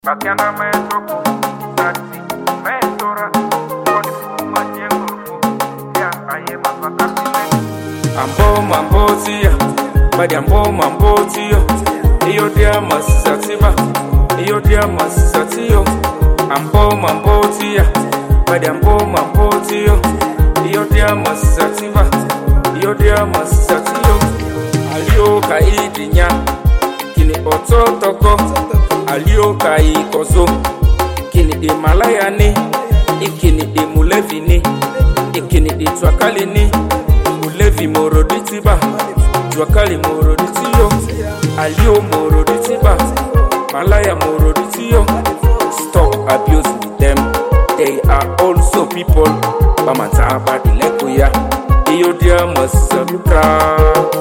Bakiana metro, Nati, Mentora, Konifuma, Jengo, Ya, Aye, Mapakasile. Ambo, Mambotia, Badiambo, Mambotia, Iodia, Masatiba, Iodia, Masatio, Ambo, Mambotia, Badiambo, Mambotia, Iodia, Masatiba, Iodia, Masatio, Alio, Kaidinya, Kini Ototoko. Alio kai kozo kini di malayani ikini di mulevini ikini di twakalini mulevi moroditiba twakali moroditio alio moroditiba malaya moroditio. Stop abusing them, they are also people. Bamata badilekuya iyo dia masabra.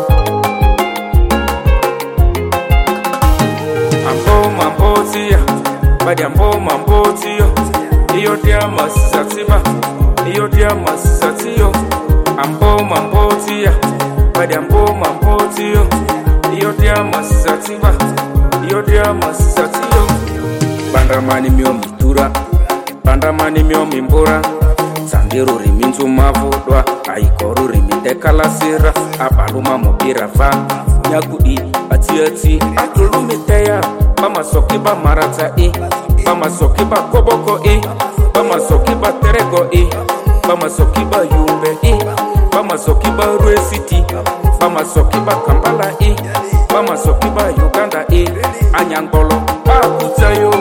Badiambo Mambotia, Iodia Masatiba, Iodia Masatio, Ambo Mambotia, Badiambo Mambotia, Iodia Masatiba, Iodia Masatio. Bandamani mio mitura, Bandamani mio mimbora, Sandiro riminzu mavodwa, Aikoru rimite kalasira, Abaluma mobira va, Nyagudi, Atiati, Atulumitea. Bama sokiba marata Bama sokiba koboko Bama sokiba terego Bama sokiba yumbe Bama sokiba Rue City Bama sokiba Kampala Bama sokiba Uganda Anyangolo Akutayo.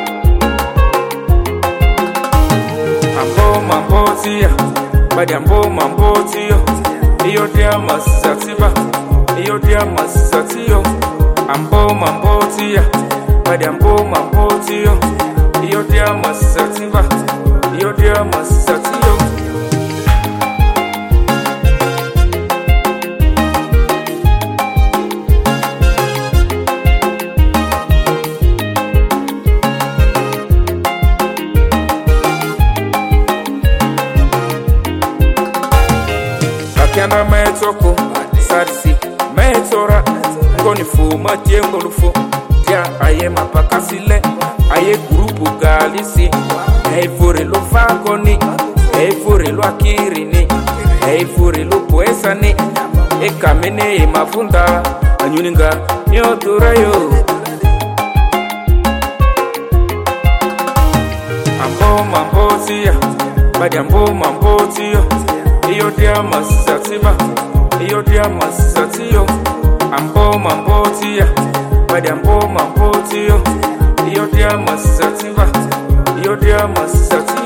Ambo Mambotia, Badiambo Mambotia, Iodia Masatiba, Iodia Masatio, Ambo Mambotia, Badiambo Mambotia, Iodia Masatiba, Iodia Masatio. Bakiana metoko, Sarsi, Metora, Konifuma, Jengo, Ya, Aye Mapakasile, Aye Grupu Galisi, Hey Furilo Fakoni, Hey Furilo Akirini, Hey Furilo Poesani, Ekamene Mafunda, Anyuninga, Nyoturayo. Ambo Mambotia, Badiambo Mambotia, Iodia Masatiba, Iodia Masatio, Ambo Mambotia, Badiambo Mambotia, Iodia Masatiba, Iodia Masatio.